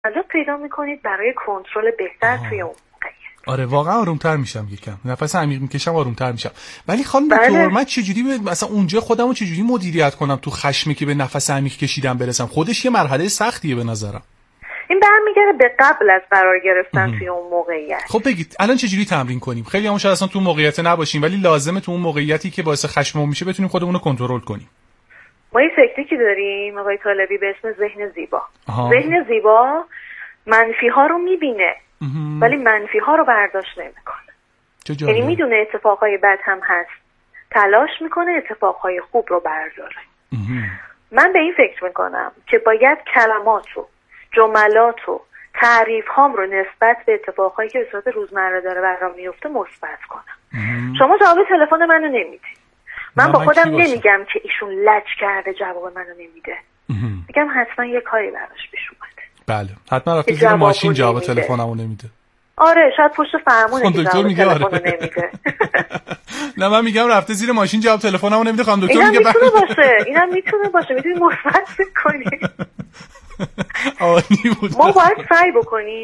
حالا پیدا میکنید برای کنترل بهتر توی اون. آره واقعا آرومتر میشم، یکم نفس عمیق میکشم آرومتر میشم. ولی خانم دکتر من چجوری مثلا اونجا خودمو چجوری مدیریت کنم تو خشمی که به نفس عمیق کشیدن برسم؟ خودش یه مرحله سختیه به نظرم. این برمیگره به قبل از قرار گرفتن توی اون موقعیت. خب بگید الان چجوری تمرین کنیم؟ خیلی همون شاید اصلا تو موقعیت نباشیم ولی لازمه تو اون موقعیتی که باعث خشممون میشه بتونیم خودمون رو کنترل کنیم. ما یه تکنیکی داریم آقای طالبی به اسم ذهن زیبا. ذهن زیبا منفی ها رو میبینه ولی منفی ها رو برداشت نمیکنه. یعنی میدونه اتفاقهای بد هم هست، تلاش میکنه اتفاقهای خوب رو برداره. من به این فکر میکنم که باید کلمات و جملات و تعریف هام رو نسبت به اتفاقهایی که به صورت روزمره داره برام میفته مثبت کنم. شما جواب تلفن منو نمیدید، من با خودم نمیگم که ایشون لج کرده جواب منو نمیده، میگم حتما یه کاری براش پیش اومده. بله حتما رفته زیر ماشین جواب تلفنمو نمیده. آره شاید پشت فرمونه که جواب تلفنمو نمیده. نه من میگم رفته زیر ماشین جواب تلفنمو نمیده. خانم دکتر میگه میتونه باشه، اینم میتونه باشه، میتونی مثبت کنی. ما باید سعی بکنیم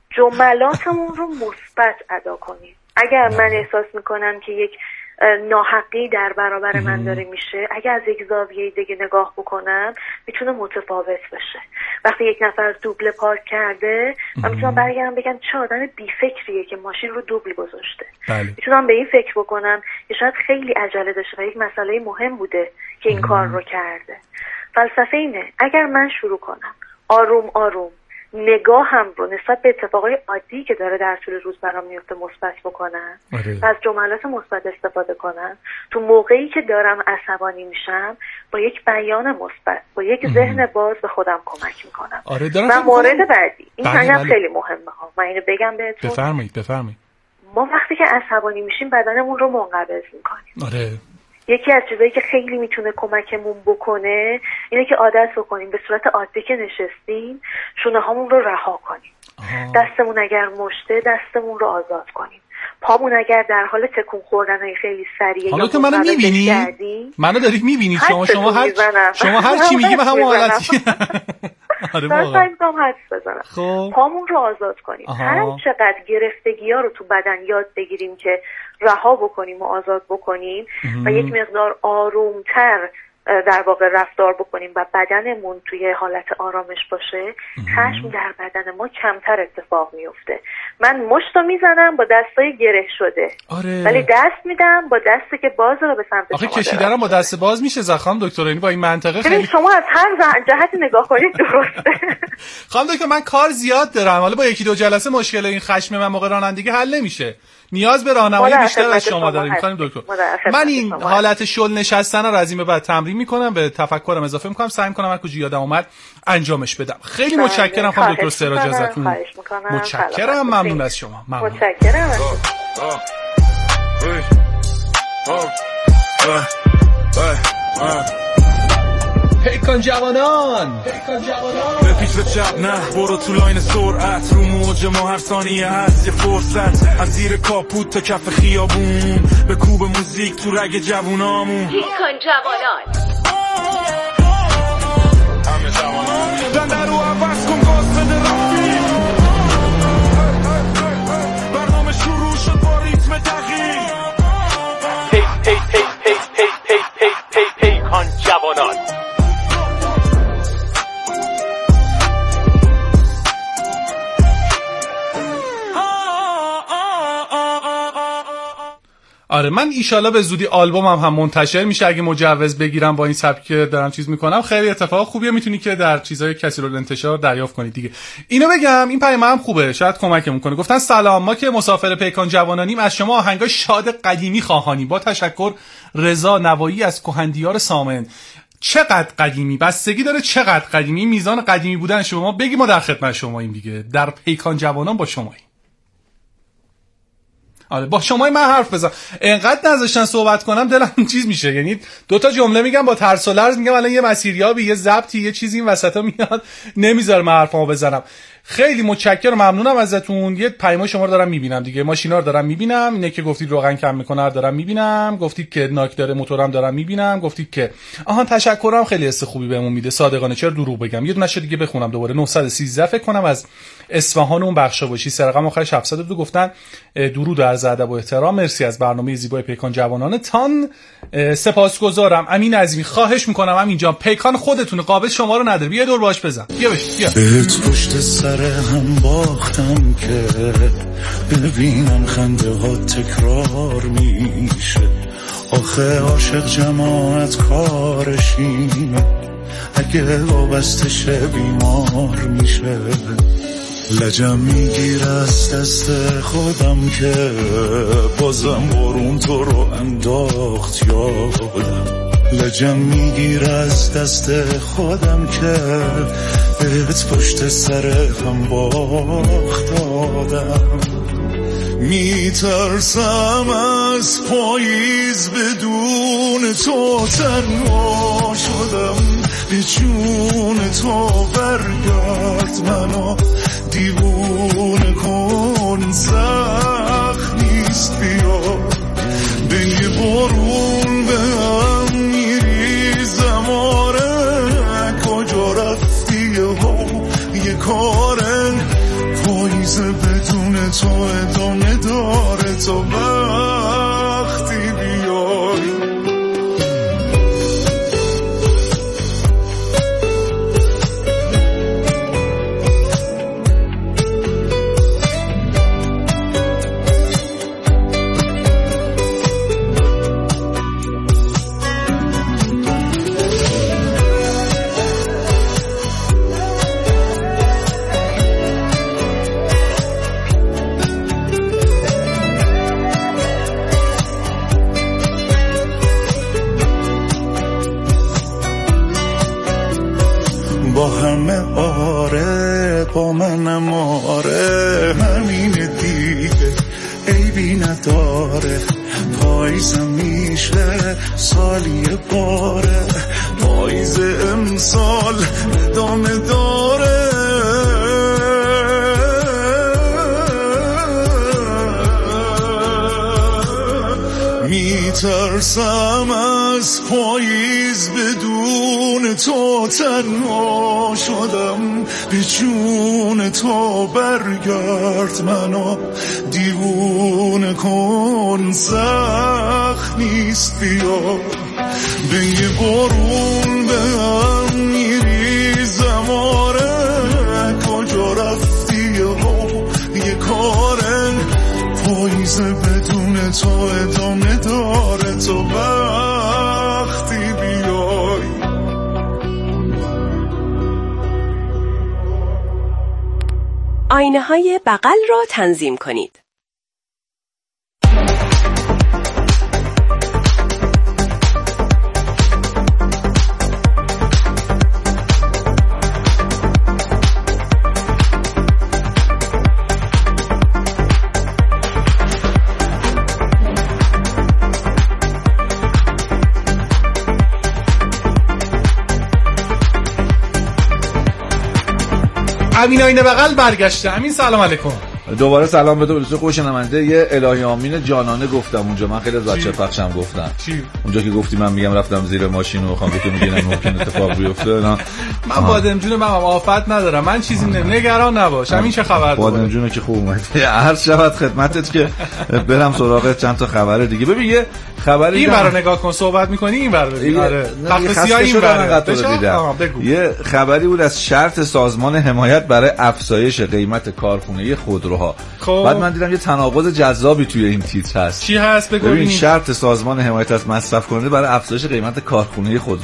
جملاتمون رو مثبت ادا کنیم. اگر من احساس میکنم که یک ناحقی در برابر من داره میشه، اگر از یک زاویه دیگه نگاه بکنم میتونه متفاوت بشه. وقتی یک نفر دوبله پارک کرده من میتونم برگردم بگم چه آدم بی‌فکریه که ماشین رو دوبل گذاشته. میتونم به این فکر بکنم که شاید خیلی عجله داشته و یک مسئله مهم بوده که این کار رو کرده. فلسفه اینه اگر من شروع کنم آروم آروم نگاهم رو نسبت به اتفاقای عادی که داره در طول روز برام میفته مثبت بکنم و از جملات مثبت استفاده کنم، تو موقعی که دارم عصبانی میشم با یک بیان مثبت، با یک ذهن باز به خودم کمک میکنم. و مورد بعدی این هم خیلی مهمه ها، من اینو بگم بهتون. بفرمایید. ما وقتی که عصبانی میشیم بدنمون رو منقبض میکنیم. یکی از چیزایی که خیلی میتونه کمکمون بکنه اینه که عادت بکنیم به صورت عادی که نشستیم شونه هامون رو رها کنیم. دستمون اگر مشته دستمون رو آزاد کنیم. پامون اگر در حال تکون خوردن خیلی سریعه حالا که منو میبینی؟ منو دارید میبینید شما هر چی میگی به همون حالتی. آره واقعا حدس بزنم. پامون رو آزاد کنیم. هر چقدر گرفتگی ها رو تو بدن یاد بگیریم که رها بکنیم و آزاد بکنیم و یک مقدار آرومتر در واقع رفتار بکنیم و بدنمون توی حالت آرامش باشه، خشم در بدن ما کمتر اتفاق میفته. من مشتو میزنم با دستای گره شده ولی دست میدم با دستی که باز رو به سمت شما. آخه کشیدنم با دست باز میشه زخم دکتر، یعنی با این منطقه خیلی شما از هر جهتی نگاه کنید درسته. خانم دکتر من کار زیاد دارم، حالا با یکی دو جلسه مشکل این خشم من موقع رانندگی حل نمیشه. نیاز به راهنمایی بیشتر از شما داریم خانم دکتر. من این حالت شل نشستن رو از این به بعد تمرین میکنم، به تفکرم اضافه میکنم، سعی میکنم هر کجا یادم اومد انجامش بدم. خیلی متشکرم خانم دکتر سراج ازتون. متشکرم، ممنون از شما. متشکرم. پیکان جوانان به پیش به چپ نه برو تو لاین سرعت، رو موج ما هر ثانیه هست یه فرصت، از زیر کاپوت تا کف خیابون به کوب موزیک تو رگ جوونامون. پیکان جوانان دنده رو عوض کن گاز بده رفتی، برنامه شروع شد با ریتم دقیق. پیکان جوانان. آره من ایشالا به زودی آلبومم هم منتشر میشه اگه مجوز بگیرم با این سبکی که دارم چیز میکنم. خیلی اتفاق خوبیه، میتونی که در چیزای کثیر الانتشار دریافت کنید دیگه. اینو بگم این پیام هم خوبه شاید کمکمون کنه. گفتن سلام، ما که مسافر پیکان جوانانیم از شما آهنگای شاد قدیمی خواهانیم. با تشکر رضا نوایی از کهندیار سامن. چقدر قدیمی بستگی داره چقدر قدیمی، میزان قدیمی بودن شما بگی ما در خدمت شماییم دیگه. در پیکان جوانان با شماییم. آره با شما من حرف بزنم انقدر نذاشتن صحبت کنم دلم چیز میشه، یعنی دو تا جمله میگم با ترس و لرز میگم الان یه مسیریابی یه ضبطی یه چیزی این وسطا میاد نمیذاره من حرفمو بزنم. خیلی متشکرم ممنونم ازتون. یه پیام شما رو دارم میبینم دیگه، ماشینا رو دارم میبینم، اینه که گفتید روغن کم میکنه رو دارم میبینم، گفتید که ناک داره موتورم دارم میبینم، گفتید که آها تشکرم خیلی حس خوبی بهمون میده. صادقانه چرا دروغ بگم. یه دونهش دیگه بخونم دوباره 913 فکر کنم از اصفهان اون بخشا باشی، سرقم آخرش 702 گفتن درود عرض ادب و احترام، مرسی از برنامه زیبای پیکان جوانانه تان، سپاسگزارم. امین عظیمی خواهش میکنم همینجا پیکان خودتونه قابل شما رو نداره، بیا دور باش بزن بیا پشت سر هم باختم که ببینم خنده ها تکرار میشه، آخه عاشق جماعت کارشینه، اگه وابسته شه بیمار میشه. لجم میگیر از دست خودم که بازم بارون تو رو انداخت یادم، لجم میگیر از دست خودم که بهت پشت سر هم باختادم. میترسم از پاییز بدون تو تنها شدم، به جون تو برگرد منو دیوونه کن، سخت نیست بیا به یه بارون به هم میریزم، آره کجا رفتی یه کاره پاییز بدون تو ادامه داره تا وقتی بیای. با همه آره با منم آره همین دیگه عیبی نداره، پاییزم میشه سالی باره، پاییز امسال ادامه داره. میترسم از پاییز بدون تو تنها شدم، به جون تو برگرد منو دیوونه کن، سخت نیست بیا به یه بارون به هم میریزم، آره کجا رفتی یه کاره پاییز بدون تو ادامه داره تا وقتی بیای. آینه های بغل را تنظیم کنید. امین آینه بغل برگشته. امین سلام علیکم. دوباره سلام به تو به خوش شنونده. یه الهی آمین جانانه گفتم اونجا، من خیلی از بچه پخشم گفتم چی؟ اونجا که گفتی من میگم رفتم زیر ماشین و میخوام که تو میگی ممکن اتفاق بیفته. من بادم جون من آفت ندارم، من چیزی نگران نباش. همین چه خبر؟ بادم جون که خوب اومد. عرض شود خدمتت که برم سراغ چند تا خبر دیگه. ببین یه خبری این برا نگاه کن، صحبت می‌کنی این برا ببین. آره تخت سیاه این برا. یه خبری بود از شرط سازمان حمایت برای افزایش قیمت کارخونه خودروها. بعد من دیدم یه تناقض جذابی توی این تیتر هست. چی هست بگو؟ ببین شرط سازمان حمایت از مصرف کننده برای افزایش قیمت کارخونه خودرو.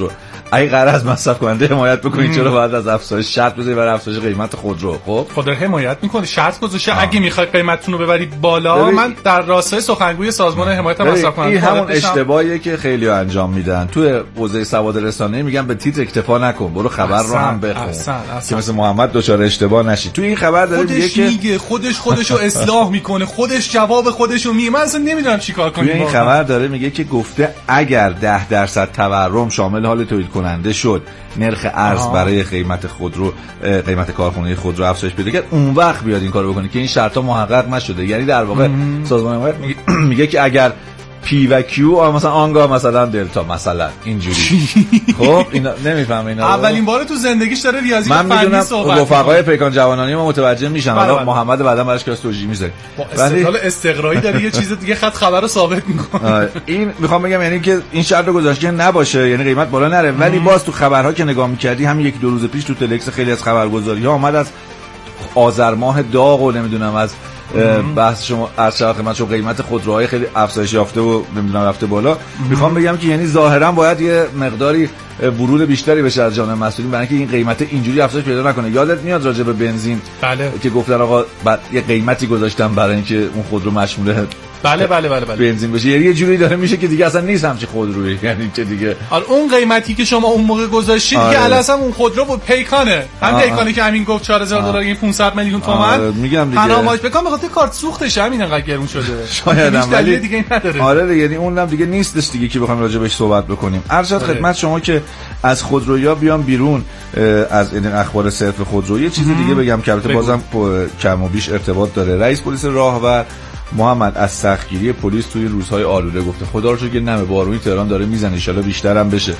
اگه قرار از مصرف کننده حمایت بکنید چرا باید از افزایش شرط بذارید برای افزایش قیمت خودرو؟ خب خود حمایت میکنه، شرط گذاشته اگه میخواید قیمتتون رو ببرید بالا. من در راستای سخنگوی سازمان حمایت مصرف کننده این همون اشتباهیه که خیلی‌ها انجام میدن تو حوزه سواد رسانه‌ای، میگن به تیتر اکتفا نکن، برو خبر رو هم بخون که مثل محمد دچار اشتباه نشی. تو این خبر داره میگه که میگه خودشو اصلاح میکنه، خودش جواب خودشو میگه. من اصلا نمیدونم چیکار کنم. این خبر داره میگه که گفته اگر 10% تورم شامل حال تولید کننده شد، نرخ ارز برای قیمت خودرو، قیمت کارخانه خودرو افزایش پیدا کرد، اون وقت بیاد این کارو بکنه که این شرطا محقق نشده. یعنی در واقع سازمان حمایت میگه که اگر پی و کیو مثلا آنگاه مثلا دلتا مثلا اینجوری خب اینا نمیفهمه اینا اولین باره تو زندگیش داره ریاضی فنی صحبت. من میدونم رفقای پیکان جوانانی ما متوجه میشن. حالا محمد بعدا براش کلاس توجیه میذاره، ولی حالا استقرایی داره یه چیز دیگه خط خبر رو ثابت میکنه. این میخوام بگم یعنی که این شرط رو گذاشته نباشه، یعنی قیمت بالا نره. ولی باز تو خبرها که نگاه میکردی همین 1-2 روز پیش تو تلکس خیلی از خبرگزاری‌ها اومد از آذر ماه داغ و نمیدونم از بحث شما ارشد خدمت شما قیمت خودروهای خیلی افزایش یافته و نمیدونم رفته بالا. میخوام بگم که یعنی ظاهرا باید یه مقداری ورود بیشتری بشه از جانب مسئولین برای اینکه این قیمت اینجوری افزایش پیدا نکنه. یادت میاد راجع به بنزین بله. که گفتن آقا بعد یه قیمتی گذاشتن برای اینکه اون خودرو مشمول بله بنزین بشه. یعنی یه جوری داره میشه که دیگه اصلا نیست همچی خودرویی، یعنی که دیگه اون قیمتی که شما اون موقع گذاشتید دیگه الان اون خودرو بود پیکانه. هم پیکانی که همین گفت 4000 دلار این 500 میلیون تومان. میگم دیگه تنها پیکان به خاطر کارت سوختش همین انقدر گرون شده. شاید هم ولی دیگه نداره. آره یعنی اونم دیگه نیستش دیگه که بخوایم راجع بهش صحبت بکنیم. ارشد خدمت شما که از خودرویا بیام بیرون، از این اخبار صرف خودرو یه چیز دیگه بگم که البته بازم کم و بیش ارتباط داره. رئیس پلیس راهور محمد از سختگیری پلیس توی روزهای آلوده گفته خدا رو شکر که نمه بارونی تهران داره میزنه، ان شاءالله بیشتر هم بشه.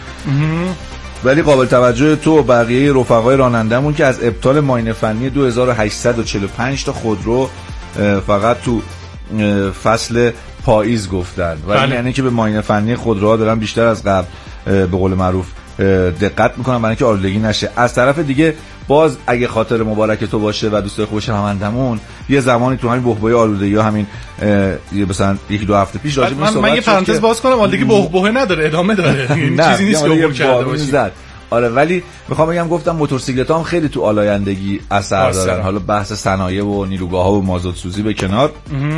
ولی قابل توجه تو و بقیه رفقای رانندمون که از ابطال معاینه فنی 2845 تا خودرو فقط تو فصل پاییز گفتن. ولی یعنی که به معاینه فنی خودروها دارن بیشتر از قبل به قول معروف دقت میکنم برای اینکه آلودگی نشه. از طرف دیگه باز اگه خاطر مبارک تو باشه و دوست خوش همندمون یه زمانی تو همین بحبوحه آلودگی ها همین مثلا 1-2 هفته پیش راجع به صحبت من یه پرانتز باز کنم، آلودگی بحبوحه نداره، ادامه داره. چیزی نیست که عبور کرده باشه. آره ولی میخوام بگم گفتم موتورسیکلت‌ها هم خیلی تو آلایندگی اثر دارن. حالا بحث صنایع و نیروگاه‌ها و مازوت سوزی به کنار،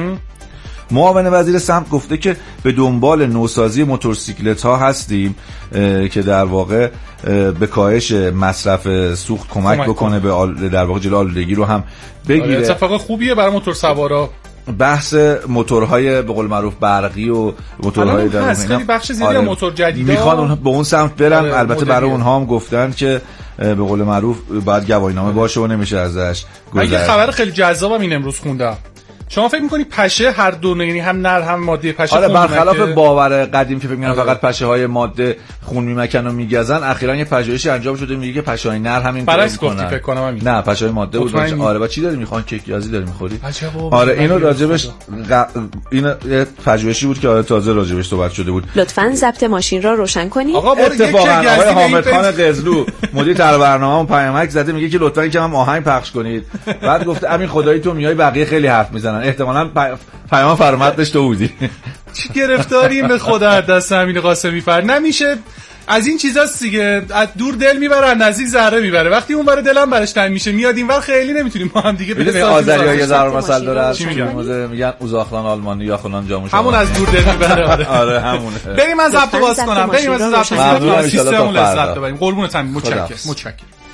معاون وزیر سمت گفته که به دنبال نوسازی موتورسیکلت‌ها هستیم که در واقع به کاهش مصرف سوخت کمک بکنه، به در واقع جلوی آلودگی رو هم بگیره. اتفاق خوبیه برای موتور سوارا. بحث موتورهای به قول معروف برقی و موتورهای در خیلی بخش زیادی موتور جدیدا میخوان به اون سمت برن. البته برای اونها هم گفتن که به قول معروف باید گواهینامه باشه و نمیشه ازش گذشت. اگه خبر خیلی جذابم این امروز خوندم. شما فکر می‌کنی پشه هر دو، یعنی هم نر هم ماده پشه آره برخلاف باور قدیم که فکر می‌کنن فقط پشه‌های ماده خون میمکن و میگزن، اخیراً یه پژوهشی انجام شده میگه که پژه‌های نر همین کارو می‌کنن. فکر کنم همین. نه پشه‌های ماده بود. آره با چی داری می‌خوان؟ کیک یازی داری می‌خوری؟ آره اینو راجبش این یه پژوهشی بود که تازه راجبش صحبت شده بود. لطفاً ضبط ماشین را روشن کنید. اتفاقاً آقای حامد خان قزلو مدیر طرح برنامه‌مون پیامک زده میگه که لطفاً یکم آهنگ پخش کنید. بعد گفته امین خدایی تو میای بقیه خیلی حرف میزنن، احتمالاً پیام فرمتش تو بودی. چی گرفتاریم به خدا دست امین قاسمی فر نمیشه. از این چیزاست دیگه، از دور دل میبره، نزدیک ذره میبره. وقتی اون بره دلم برش تنگ میشه میاد اینور خیلی نمیتونیم ما هم دیگه بریم. آذری‌ها یه ضرب مثل داره، میگن اوزاخلان آلمانی یا خلان جاموش، همون از دور دل میبره. آره همونه. بریم از ضبط باز کنم، بریم از ضبط کنم سیستممون لذت ببریم. قربونت همین، متشکرم.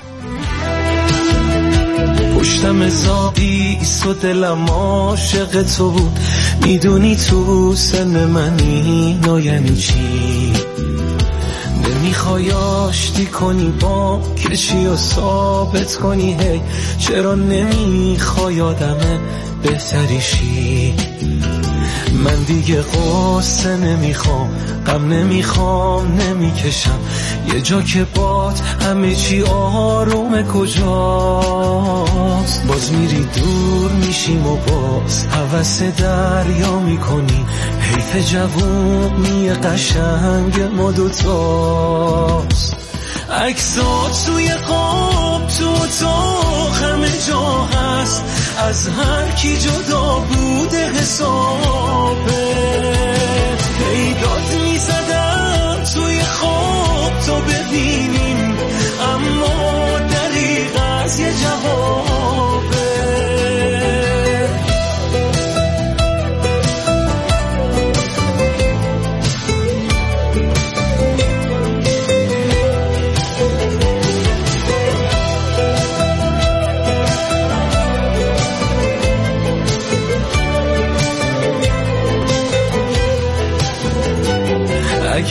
پشتم زابی ایست و دلم عاشق تو بود، میدونی تو سن منی نو یعنی چی، نمیخوای آشتی کنی با کشی و ثابت کنی هی چرا نمیخوای آدم بهتری شی. من دیگه قصه نمیخوام، غم نمیخوام، نمیکشم یه جا که باد همه چی آرومه کجاست. باز میری دور میشیم و باز هوس دریا میکنی، حیف جوونی قشنگ ما دوتاست. عکسات توی خواب تو اتاق همه جا هست، از هر کی جدا بوده حسابه. پیدات میزدم توی خواب تا ببینی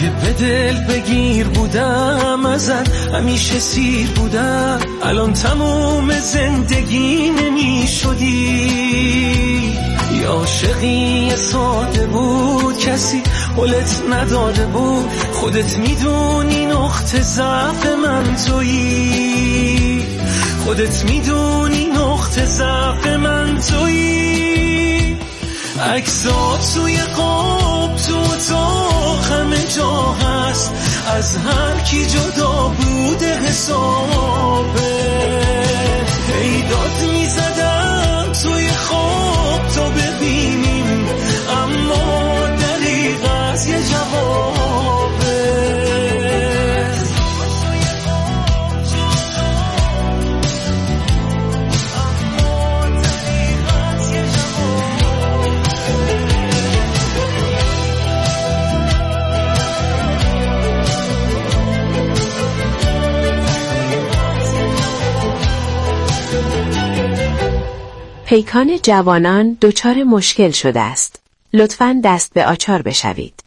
که به دل بگیر بودم ازت، همیشه سیر بودم، الان تموم زندگی نمی شدی. یا عاشقی ساده بود، کسی حالت نداده بود، خودت میدونی نقطه ضعف من تویی، خودت میدونی نقطه ضعف من تویی. عکسات توی قاب تو اتاق همه جا هست، از هر کی جدا بوده حسابت. پیدات میزدم توی خواب تا ببینیم، اما دریغ از یه جوابت. پیکان جوانان دچار مشکل شده است. لطفاً دست به آچار بشوید.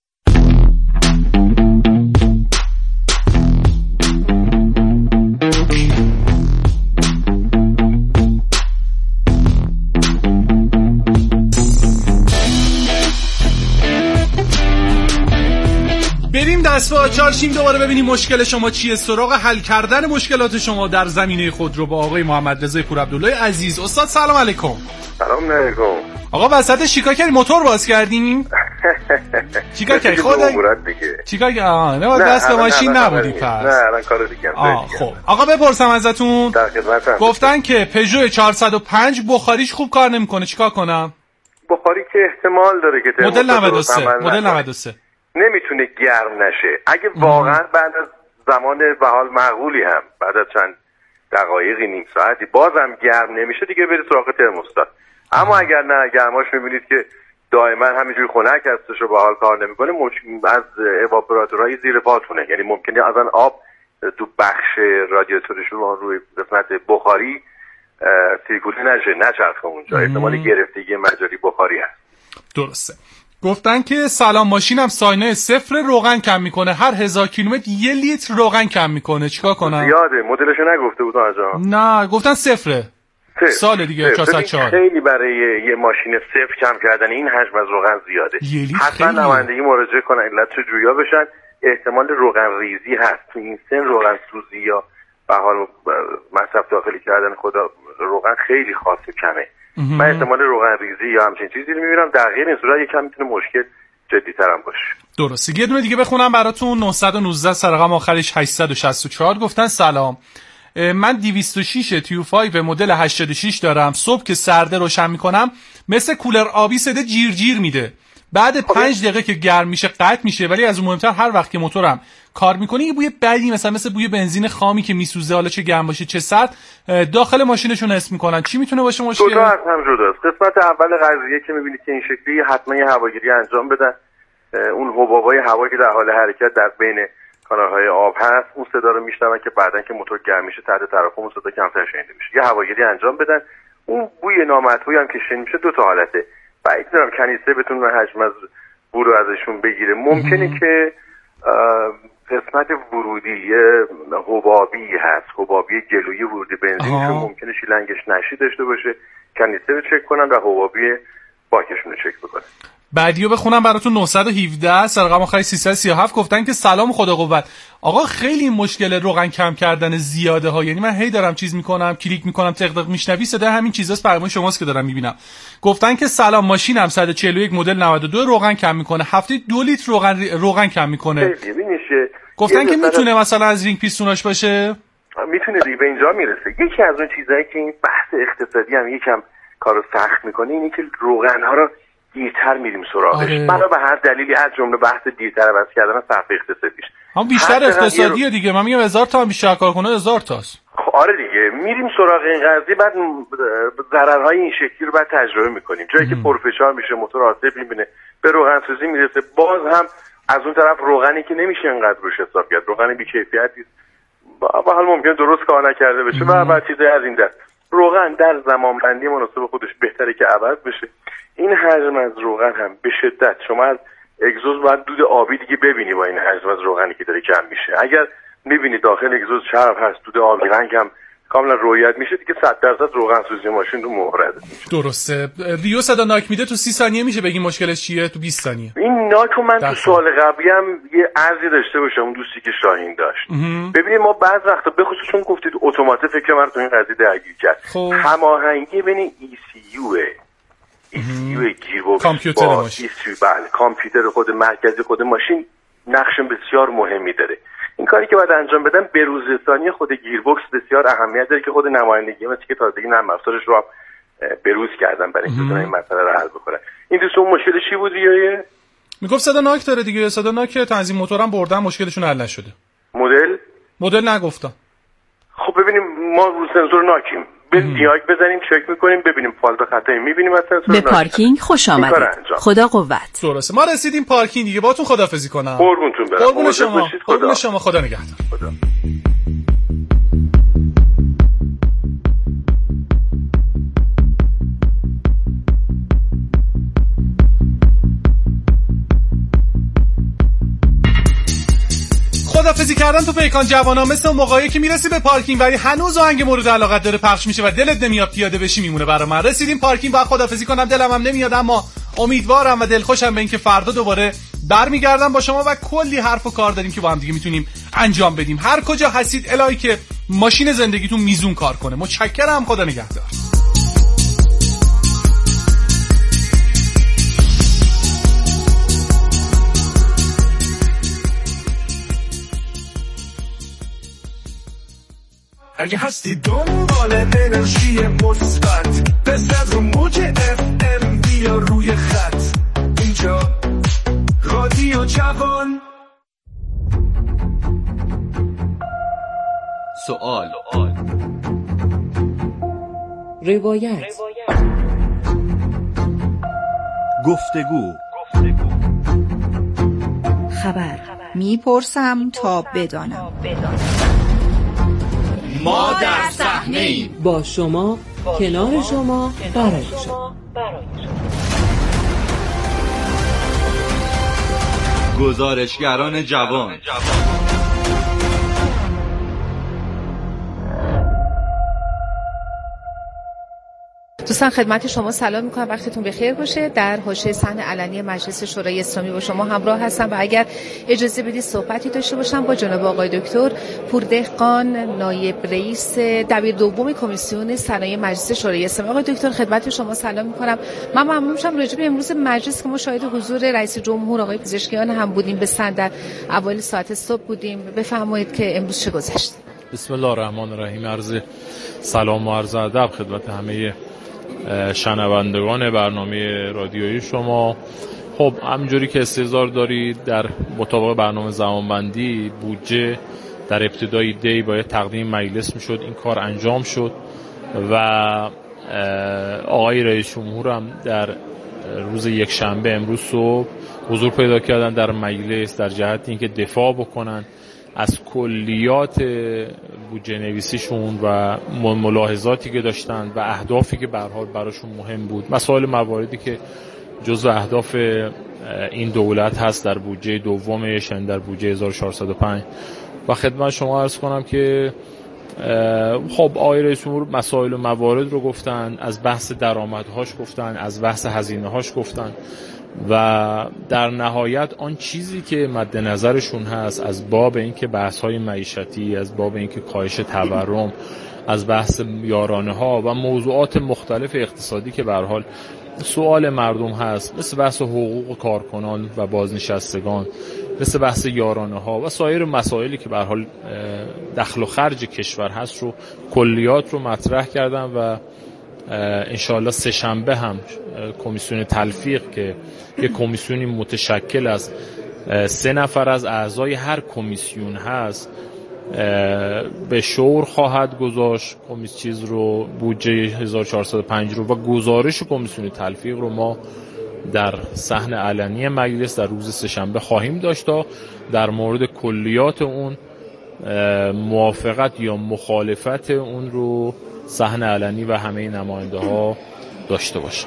بریم دست به آچار شیم دوباره ببینیم مشکل شما چیه. سراغ حل کردن مشکلات شما در زمینه خودرو با آقای محمد رضا پورعبدالله عزیز. استاد سلام علیکم. سلام علیکم. آقا وسط چیکار کردی؟ موتور باز کردین؟ چیکار کردی خودت؟ چیکار کردی؟ نه دست به ماشین نبودی پس. نه الان کار دیگه. خب آقا بپرسم ازتون. در خدمتم. گفتن که پژو 405 بخاریش خوب کار نمیکنه، چیکار کنم؟ بخاری که احتمال داره که مدل 93 نمیتونه گرم نشه. اگه واقعا بعد از زمان به حال معقولی هم بعد از چند دقایقی نیم ساعتی بازم گرم نمیشه، دیگه برید سراغ ترموستات. اما اگر نه گرماش میبینید که دائما همینجوری خنک هستش و به حال کار نمیکنه، از اواپوراتورهای زیر پاتونه، یعنی ممکنه از آن آب تو بخش رادیاتورشون روی قسمت بخاری سیرکوله نچرخه اونجا، احتمال گرفتگی مجاری بخاری هست. درسته. گفتن که سلام ماشینم ساینه 0 روغن کم میکنه، هر 1000 کیلومتر 1 لیتر روغن کم میکنه، چیکار کنم؟ زیاده. مدلشو نگفته بودن آجا؟ نه گفتن 0 سال دیگه 404. خیلی برای یه ماشین 0 کم کردن این حجم از روغن زیاده. حتما نمایندگی مراجعه کنن علتشو جویا بشن. احتمال روغن ریزی هست تو این سن، روغن سوزی یا به حال مصرف داخلی کردن خدا روغن خیلی خاصه کمه. من احتمال روغن ریزی یا همچین چیزی رو میبینم. در غیر این صورت یکم میتونه مشکل جدی‌تر هم باشه. درسته. یه دونه دیگه بخونم براتون. 919 سرقم آخرش 864. گفتن سلام، من 206 تیو 5 مدل 86 دارم. صبح که سرده روشن میکنم مثل کولر آبی صدا جیر جیر میده، بعد 5 دقیقه که گرم میشه قطع میشه، ولی از اون مهمتر هر وقت که موتورم کار میکنه یه بوی بدی مثل بوی بنزین خامی که میسوزه، حالا چه گرم باشه چه سرد، داخل ماشینشون حس میکنن. چی میتونه باشه مشکل؟ دو از هم جداست. قسمت اول قضیه که میبینید که این شکلی حتما یه هواگیری انجام بدن. اون حبابای هوایی که در حال حرکت در بین کانالهای آب هست اون صدا رو میشنون که بعدن که موتور گرم میشه تحت تراکم اون صدا کمتر شنیده میشه. یه هواگیری انجام بدن. اون بوی نامطبوعی هم که شنیده میشه دو تا حالته. بعد میذارم کنیسه بتونه حجم از بو رو ازشون بگیره. ممکنه که قسمت ورودی حبابی هست، حبابی جلویی ورودی بنزینشون ممکنه شیلنگش نشی داشته باشه. کنیسه رو چک کنن و حبابی باکشون رو چک بکنن. بعدیو بخونم براتون. 917 سرقم آخری 337. گفتن که سلام خدا قوت. آقا خیلی مشکل روغن کم کردن زیاده ها، یعنی من هی دارم چیز میکنم کلیک میکنم تق میشنوی صدا همین چیزاست، فرمای شماست که دارم میبینم. گفتن که سلام ماشینم 141 مدل 92 روغن کم میکنه، هفته 2 لیتر روغن کم میکنه. گفتن که میتونه مثلا از رینگ پیستوناش باشه، میتونه دیگه به اینجا میرسه. یکی از اون چیزایی که این بحث اقتصادی هم یکم کارو سخت میکنه اینه که روغن ها رو دیرتر میریم سراغش. برای به هر دلیلی از جمله بحث دیرتر عوض کردن صرف اقتصادیش. هم بیشتر اقتصادیه دیگه. من میگم 1000 تا بیشتر کار کنه 1000 تاست. آره دیگه میریم سراغ این قضیه، بعد ضررهای این شکلی رو بعد تجربه میکنیم. جایی که پرفشار میشه موتور آسیب میبینه به روغن سوزی میرسه، باز هم از اون طرف روغنی که نمیشه انقدر روش حساب کرد، روغن بی‌کیفیتی با حال ممکنه درست کار نکرده بشه و بعد چیزای از این دست. روغن در زمانبندی مناسب خودش بهتره که عوض بشه. این حجم از روغن هم به شدت شما از اگزوز باید دود آبی دیگه ببینی با این حجم از روغنی که داره کم میشه. اگر میبینی داخل اگزوز چرب هست، دود آبی رنگ هم کاملا رویت میشه، دیگه 100% روغن سوزی ماشین رو مورد میشه. درسته. ریو صدا ناک میده تو 30 ثانیه میشه بگی مشکلش چیه؟ تو 20 ثانیه. این ناکو من تو سال قبلی هم یه عرضی داشته باشم، اون دوستی که شاهین داشت. ببینید ما بعض وقتا به خصوص چون گفتید اتومات، فکر من تو این قضیه درگیر کرد. هماهنگی بین ECU گیربکس با ECU، بله، کامپیوتر خود مرکزی خود ماشین نقش بسیار مهمی داره. این کاری که باید انجام بدن بروزرسانی خود گیربکس بسیار اهمیت داره که خود نمایندگی مثل که تازگی نرم افزارش رو هم بروز کردن برای اینکه این مسئله رو حل بکنن. این دوستون مشکلش چی بود ریایه؟ میگفت صدا ناک داره دیگه، صدا ناک تنظیم موتورم بردن مشکلشون حل نشده. مدل نگفتم. خب ببینیم ما رو سنسور ناکیم، دیاگ بزنیم، چک میکنیم، ببینیم فالت خطایی میبینیم از سنسور. به پارکینگ خوش آمدید. خدا قوت. درسته. ما رسیدیم پارکینگ دیگه. باهاتون خداحافظی کنم. قربونتون برم. قربون شما. خدا نگهدار. خدا. خدافظی کردن تو پیکان جوانا مثل اون موقعی که میرسی به پارکینگ ولی هنوز آهنگ مورد علاقت داره پخش میشه و دلت نمیاد پیاده بشی میمونه برای من. رسیدیم پارکینگ، بعد خدافظی کنم، دلم هم نمیاد اما امیدوارم و دلخوشم به اینکه فردا دوباره برمیگردم با شما و کلی حرف و کار داریم که با هم دیگه میتونیم انجام بدیم. هر کجا هستید الهی که ماشین زندگیتون میزون کار کنه. متشکرم. خدا نگهدار. اگه هستی دنبال انرژی مثبت، بزن رو موج FM، بیا روی خط. اینجا رادیو جوان. سوال، روایت، گفتگو، خبر. میپرسم تا بدانم. ما در صحنه ایم، با شما، کنار شما، برای شما. گزارشگران جوان. دوستان خدمت شما سلام میکنم، وقتتون بخیر باشه. در حاشیه صحن علنی مجلس شورای اسلامی با شما همراه هستم و اگر اجازه بدید صحبتی داشته باشم با جناب آقای دکتر پوردهقان، نایب رئیس دبیر دوم کمیسیون صنایع مجلس شورای اسلامی. آقای دکتر خدمت شما سلام میکنم. من ممنون میشم راجع به امروز مجلس که ما شاهد حضور رئیس جمهور آقای پزشکیان هم بودیم، به سند در اوایل ساعت صبح بودیم. بفرمایید که امروز چه گذشت. بسم الله الرحمن الرحیم. عرض سلام و عرض ادب خدمت همه شنوندگان برنامه رادیویی شما. خب همونجوری که استحضار دارید در مطابق برنامه زمانبندی بودجه در ابتدای دی باید تقدیم مجلس میشد. این کار انجام شد و آقای رئیس جمهور هم در روز یکشنبه امروز صبح حضور پیدا کردن در مجلس در جهت اینکه دفاع بکنن از کلیات بودجه نویسیشون و ملاحظاتی که داشتن و اهدافی که به هر حال براشون مهم بود، مسائل مواردی که جزو اهداف این دولت هست در بودجه دومش، در بودجه 1405. و خدمت شما عرض کنم که خب آقای رئیس جمهور مسائل و موارد رو گفتن، از بحث درآمدهاش گفتن، از بحث هزینه‌هاش گفتن و در نهایت آن چیزی که مد نظرشون هست از باب اینکه بحث‌های معیشتی، از باب اینکه کاهش تورم، از بحث یارانه‌ها و موضوعات مختلف اقتصادی که به هر حال سوال مردم هست، مثل بحث حقوق کارکنان و بازنشستگان، مثل بحث یارانه‌ها و سایر مسائلی که به هر حال دخل و خرج کشور هست رو کلیات رو مطرح کردن و انشاءالله سه شنبه هم کمیسیون تلفیق که یک کمیسیونی متشکل از 3 نفر از اعضای هر کمیسیون هست به شور خواهد گذاشت چیز رو، بودجه 1405 رو، و گزارش کمیسیون تلفیق رو ما در صحن علنی مجلس در روز سه شنبه خواهیم داشت تا در مورد کلیات اون موافقت یا مخالفت اون رو صحن علنی و همه نماینده ها داشته باشن.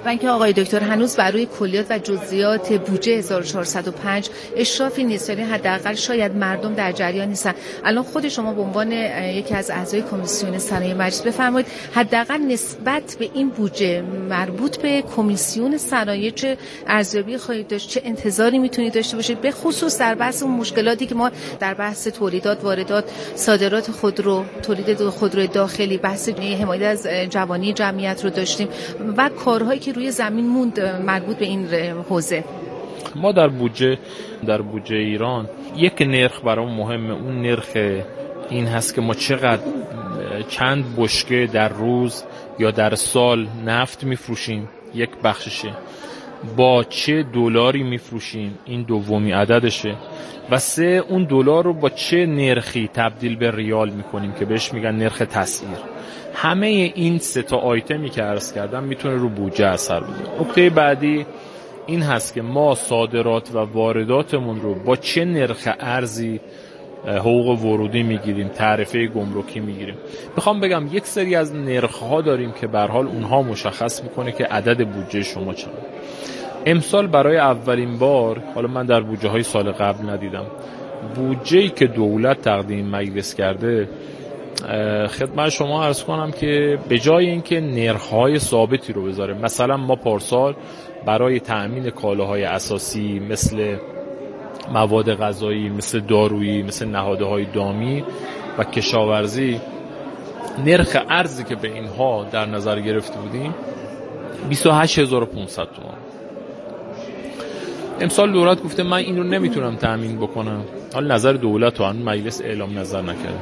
و اینکه آقای دکتر هنوز بر روی کلیات و جزئیات بودجه 1405 اشرافی نیست، یعنی حداقل شاید مردم در جریان نیستن. الان خود شما به عنوان یکی از اعضای کمیسیون صنایع مجلس بفرمایید حداقل نسبت به این بودجه مربوط به کمیسیون صنایع چه ارزیابی خواهید داشت، چه انتظاری میتونید داشته باشید، به خصوص در بحث اون مشکلاتی که ما در بحث تولیدات، واردات، صادرات خودرو، تولید خودرو داخلی، بحث حمایت از جوانی جمعیت رو داشتیم و کارهایی که روی زمین موند مربوط به این حوزه. ما در بودجه ایران یک نرخ برام مهمه، اون نرخ این هست که ما چند بشکه در روز یا در سال نفت میفروشیم، یک بخششه، با چه دلاری میفروشیم، این دومی عددشه، و سه اون دلار رو با چه نرخی تبدیل به ریال میکنیم که بهش میگن نرخ تسعیر. همه این سه تا آیتمی که عرض کردم میتونه رو بودجه اثر بذاره. نکته بعدی این هست که ما صادرات و وارداتمون رو با چه نرخ ارزی حقوق ورودی میگیریم، تعرفه گمرکی میگیریم. میخوام بگم یک سری از نرخ‌ها داریم که به هر حال اونها مشخص میکنه که عدد بودجه شما چقدر. امسال برای اولین بار، حالا من در بودجه های سال قبل ندیدم، بودجه‌ای که دولت تقدیم مجلس کرده، خدمت شما عرض کنم که به جای اینکه نرخ‌های ثابتی رو بذاره، مثلا ما پارسال برای تأمین کالاهای اساسی مثل مواد غذایی، مثل دارویی، مثل نهادهای دامی و کشاورزی، نرخ ارزی که به اینها در نظر گرفته بودیم 28500 تومان. امسال دولت گفته من این رو نمیتونم تأمین بکنم. حالا نظر دولت رو مجلس اعلام نظر نکرده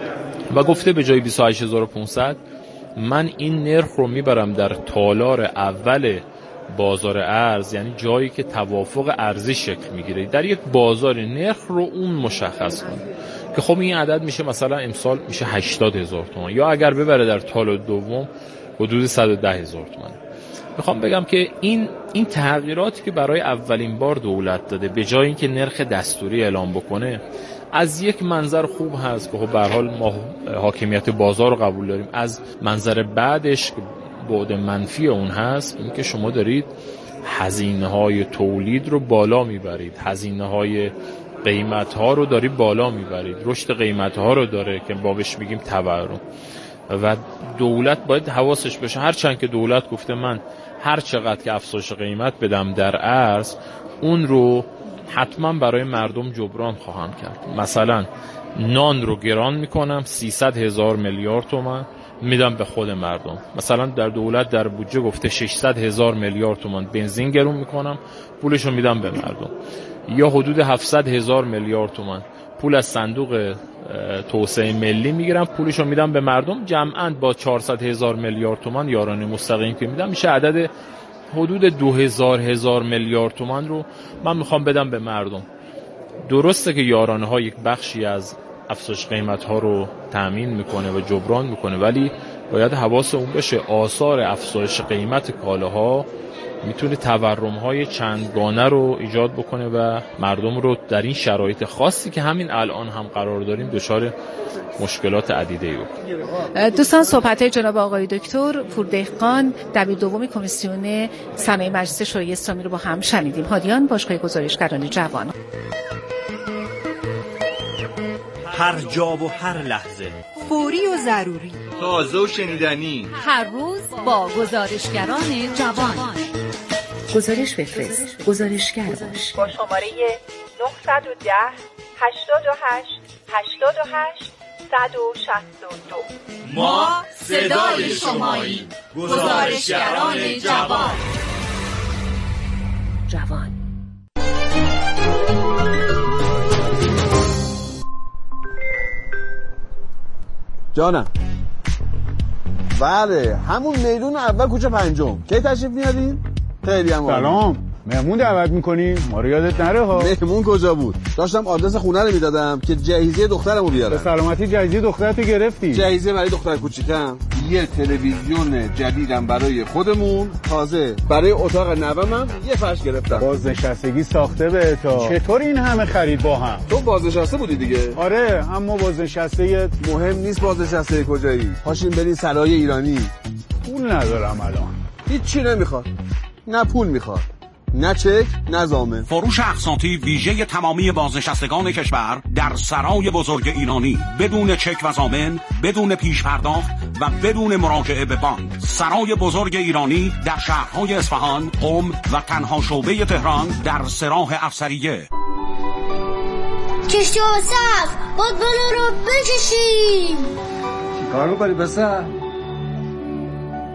و گفته به جای 28500 من این نرخ رو میبرم در تالار اول بازار ارز، یعنی جایی که توافق ارزی شکل میگیره در یک بازار، نرخ رو اون مشخص کنه که خب این عدد میشه مثلا امسال میشه 80000 تومان، یا اگر ببره در تالار دوم حدود 110000 تومان. میخوام بگم که این تغییراتی که برای اولین بار دولت داده، به جای اینکه نرخ دستوری اعلام بکنه، از یک منظر خوب هست که خب به هر حال ما حاکمیت بازار رو قبول داریم. از منظر بعدش بعد منفی اون هست این که شما دارید هزینه‌های تولید رو بالا میبرید، هزینه‌های قیمت‌ها رو دارید بالا میبرید، رشد قیمت‌ها رو داره که بابش میگیم تورم، و دولت باید حواسش بشه. هرچند که دولت گفته من هر چقدر که افزایش قیمت بدم در ارز، اون رو حتما برای مردم جبران خواهم کرد. مثلا نان رو گران میکنم 300,000 میلیارد تومان میدم به خود مردم. مثلا در دولت در بودجه گفته 600,000 میلیارد تومان بنزین گرون میکنم، پولش رو میدم به مردم. یا حدود 700,000 میلیارد تومان پول از صندوق توسعه ملی میگیرم، پولش رو میدم به مردم. جمعاً با 400,000 میلیارد تومان یارانه مستقیم که میدم میشه عدد حدود 2000 میلیارد تومان رو من میخوام بدم به مردم. درسته که یارانه ها یک بخشی از افزایش قیمت ها رو تامین میکنه و جبران میکنه، ولی باید حواس اون بشه آثار افزایش قیمت کالاها میتونه تورم های چندگانه رو ایجاد بکنه و مردم رو در این شرایط خاصی که همین الان هم قرار داریم دچار مشکلات عدیده‌ای بکنه. دوستان، صحبت‌های جناب آقای دکتر پوردهقان، دبیر دوم کمیسیون صنایع مجلس شورای اسلامی رو با هم شنیدیم. هادیان، باشگاه گزارشگران جوان. هر جا و هر لحظه، فوری و ضروری، تازه و شنیدنی، هر روز با گزارشگران جوان. گزارش بفرست، گزارشگر باش. با شماره 910 88 88 162. ما صدای شماییم. گزارشگران جوان. جانم. بله، همون میدون اول کوچه پنجم. کی تشریف میارین؟ خیلی هم سلام. مهمون دعوت میکنی؟ ما رو یادت نره ها. مهمون کجا بود؟ داشتم آدرس خونه رو میدادم که جهیزیه دخترمو بیارم. به سلامتی جهیزیه دخترتو گرفتی؟ جهیزیه برای دختر کوچیکم، یه تلویزیون جدیدم برای خودمون، تازه برای اتاق نوامم یه فرش گرفتم. بازنشستگی ساخته بهتا. چطور این همه خرید با هم؟ تو بازنشسته بودی دیگه؟ آره، اما بازنشسته مهم نیست. بازنشسته کجایی؟ پاشین برین سرای ایرانی. پول ندارم الان. هیچی نمیخواد، نه پول میخواد، نه چک، نه ضامن. فروش اقساطی ویژه تمامی بازنشستگان کشور در سرای بزرگ ایرانی، بدون چک و ضامن، بدون پیش پرداخت و بدون مراجعه به بانک. سرای بزرگ ایرانی در شهرهای اصفهان، قم و تنها شعبه تهران در سراح افسریه. کشتی و صف باد بالا رو بکشیم. چی کار می‌کنی پسر؟